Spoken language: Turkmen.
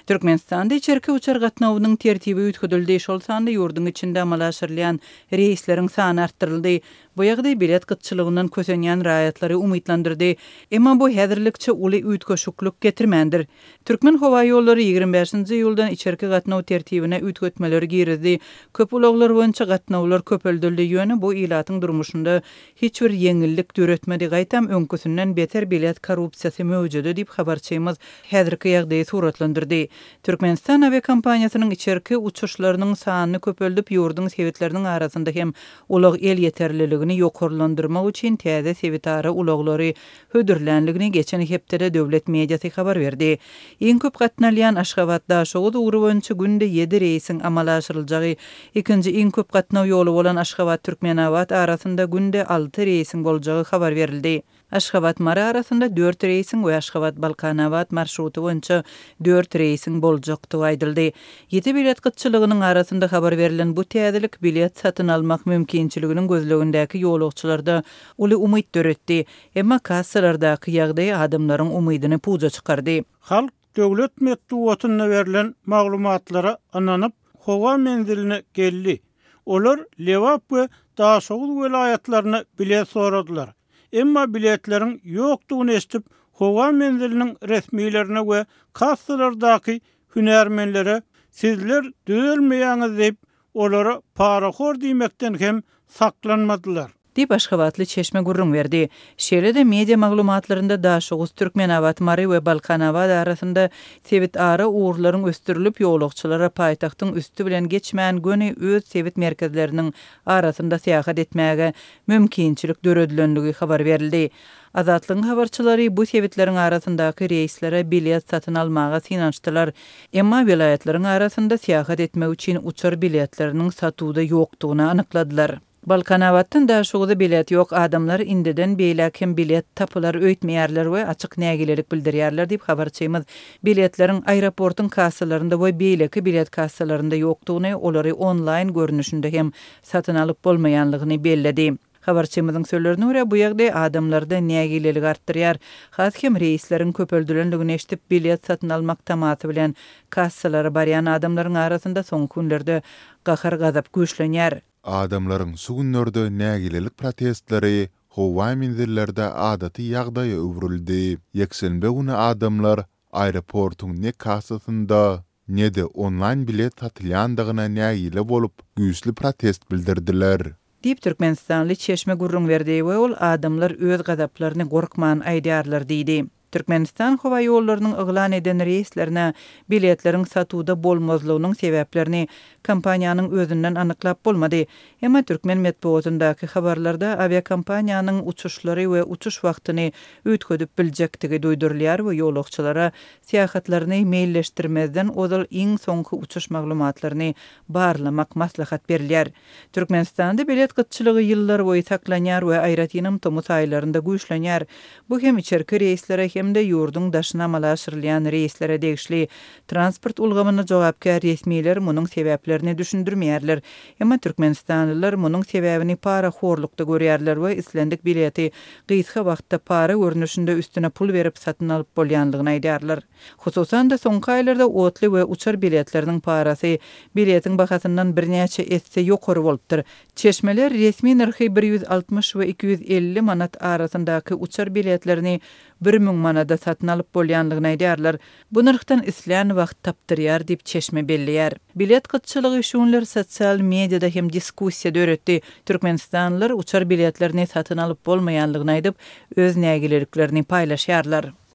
Türkmenistanda içerki uçar gatnawynyň tertibi üýtgedildi. Şol sanda ýurdun içinde amalaşyrlayan reisleriň sany artdyryldy. Bu ýagdaý bilet gytçylygyndan kösenýän raýatlary umytlandyrdy. Emma bu häzirlikçe uly üýtgeşiklik getirmändir. Türkmen howa ýollary 25-nji ýyldan içerki gatnaw tertibine üýtgetmeleri girizdi. Köp ulaglar boýunça gatnawlar köpeldildi ýöne bu ilatyň durmuşynda hiç bir ýeňillik döretmedi. Gaýtam öňküsünden beter bilet korrupsiýasy mewjudy diýip habarçymyz häzirki ýagdaýy suratlandyrdy. Türkmenistan aviakompaniýasynyň içerki uçuşlarynyň sanyny köpeldip ýurdun sebitleriniň arasynda hem ulag el ýeterliligini ýokarlandyrmak üçin täze sebitara ulaglary hödürlänligini geçen hepde döwlet mediasy habar berdi. Iň köp gatnalýan Aşgabatda şoğud uğru boýunça günde 7 reisin amalaşyrylajagy, ikinji iň köp gatnaw ýolu bolan Aşgabat Türkmenawat arasynda günde 6 reisin boljagy habar berildi. Aşgabat Mara arasynda 4 reisin we Aşgabat Balkanawat marşruty boýunça 4 reisin boljakdygy aýdyldy. Ýeti bilet gytçylygynyň arasynda habar berilen bu täzelik bilet satyn almak mümkinçiliginiň gözlegindäki ýolagçylarda uly umyt döretdi. Emma kassalardaky ýagdaý adamlaryň umydyny puza çykardy. Halk döwlet medeniýetyne berilen maglumatlara ananyp howa menziline geldi. Olar Lewap we Daşoğul welaýatlaryna bilet soradylar. Emma biletleriň ýokdugyny eşitip, howa menziliniň resmiýlerine we kassalardaky hünärmenlere sizler döwelmeýäňiz diýip olara paraxor diýmekden hem saklanmadylar. Diýip Aşgabatly Çeşme gurrun berdi. Şeýle-de media maglumatlarynda Daşoğuz Türkmenawat Mary we Balkanawat arasynda sebit ara uğurlaryň östürilip ýolagçylara paýtagtyň üstü bilen geçmän göni öz sebit merkezleriniň arasynda seýahat etmäge mümkinçilik döredilenligi habar berildi. Azatlygyň habarçylary bu sebitleriň arasyndaky reislere bilet satyn almaga synançdylar. Emma vilayetlaryň arasynda seýahat etmek üçin uçar biletleriniň satuwda ýokdugyny anykladylar. Balkanawatdan da şoğuda bilet yok, adamlar indiden beýlek hem bilet tapylar öýtmeýärler we açyk nägilelik bildirýärler diýip habarçymyz. Biletleriň aeroportun kassalarynda we beýleki bilet kassalarynda ýokdugyny, olary online görnüşinde hem satyn alyp bolmaýanlygyny belledi. Habarçymyzyň sözlerine görä bu ýagdaý adamlarda nägilelik artdyrýar. Has hem reisleriň köpeldilenligini eşitip bilet satyn almak tamaty bilen kassalara barýan adamlaryň arasynda soňky günlerde gahar gazap güýçlenýär. Adamlaryň şu günlerde nägilelik protestleri howa menzillerde adaty ýagdaýa öwrüldi. Ýekşenbe güni adamlar aeroportuň ne kassasynda ne de online bilet satylýandygyna nägile bolup güýçli protest bildirdiler. Diýip Türkmenistanly Çeşme gurrun berdi we ol adamlar öz gazaplaryny gorkman aýdýarlar diýdi. Türkmenistan howa ýollarynyň yglan eden reislerine biletleriň satuwda bolmazlygynyň sebäplerini kompaniýanyň özünden anyklap bolmady. Emma Türkmen medeniýetindäki habarlarda aviakompaniýanyň uçuşlary we uçuş wagtyny üýtgedip biljekdigi duýdurulýar we ýolagçylara seýahatlaryny meýilleşdirmezden ozal iň soňky uçuş maglumatlaryny barlamak maslahat berilýär. Türkmenistanda bilet gytçylygy ýyllar boýy saklanýar we aýratynam tomos aýlarynda güýçlenýär. Bu hem içerki reislere hem de ýurdun daşyna amalaşyrylýan reislere degişli transport ulgamyna jogapkär resmiýler munyň sebäplerini düşündirmeýärler. Emma Türkmenistanlylar munyň sebäbini para horlukda görýärler we islendik bileti gysga wagtda para görnüşinde üstüne pul berip satyn alyp bolýanlygyny aýdýarlar. Hususan da soňky aýlarda otly we uçar biletleriniň parasy biletiň bahasyndan birnäçe esse ýokary bolupdyr. Çeşmeler resmi narhy 160 we 250 manat arasyndaky uçar biletlerini 1000 manada satyn alyp bolýanlygyny aýdýarlar. Bu narhdan isleýän wagt tapdyrýar diýip Çeşme bellýär. Bilet gytçylygy şunlar sosial mediada hem diskussiýa döretdi. Türkmenistanlylar uçar biletlerini satyn alyp bolmaýanlygyny aýdyp öz nägileliklerini paýlaşýarlar.